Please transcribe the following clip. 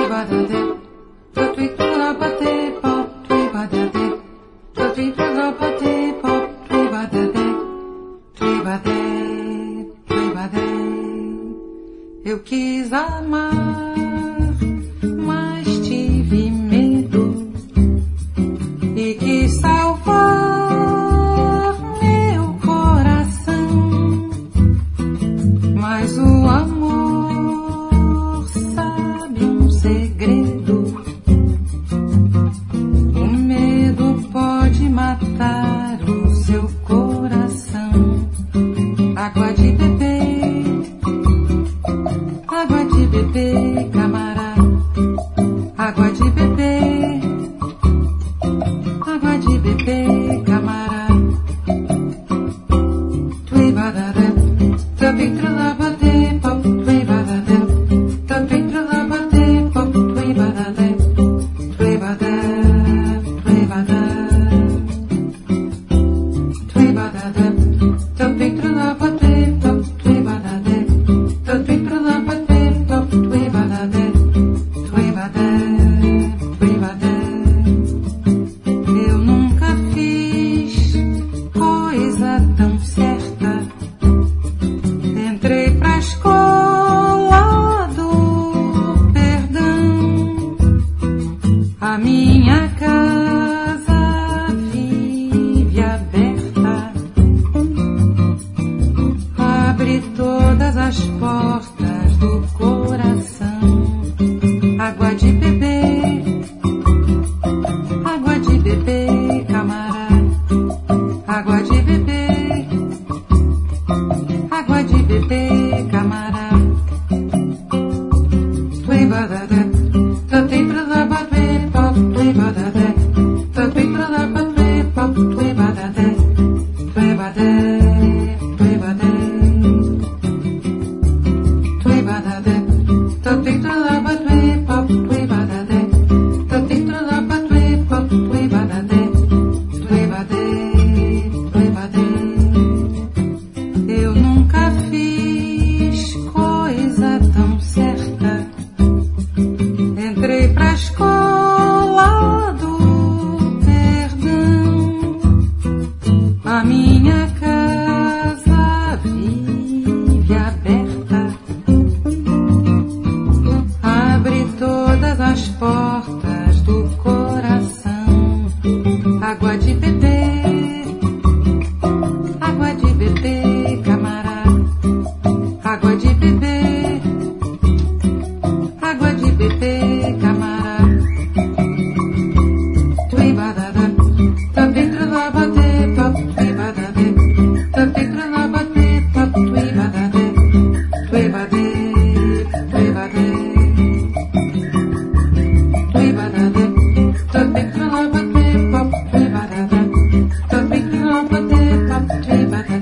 Eu quis amar, mas tive medo e quis salvar meu coração. Mas o amor sabe um segredo. O medo pode matar o seu coração. Água de beber, camarada, água de beber, camarada. Tui badada, também tralabade, pop, tui badada, também tralabade, pop, tui badada, tui badada, tui badada, tui badada, também tralabade, pop, tui badada, também tralabade. Eu nunca fiz coisa tão certa. Entrei pra escola do perdão. A minha casa vive aberta. Abre todas as portas do coração. Água de beber, camarada. Água de beber, camarada. Tui badada, também pra lá bater, pop, tui badada, também pra lá bater, pop, tui badada, tui badada, tui badada, tui badada, também pra lá bater, pop, tui badada, também pra lá bater, pop, tui badada, tui badada. Eu nunca fiz coisa tão certa. Entrei pra escola do perdão. A minha casa vive aberta. Abre todas as portas do coração. Água de beber, camarada. Água de beber, camarada. Tui badada, também pra lá bater, pop, tui badada, também pra lá bater, pop, tui badada, tui bader, tui bader, tui badada, também pra lá bater, pop, tui badada, também pra lá bater, pop, tui badada.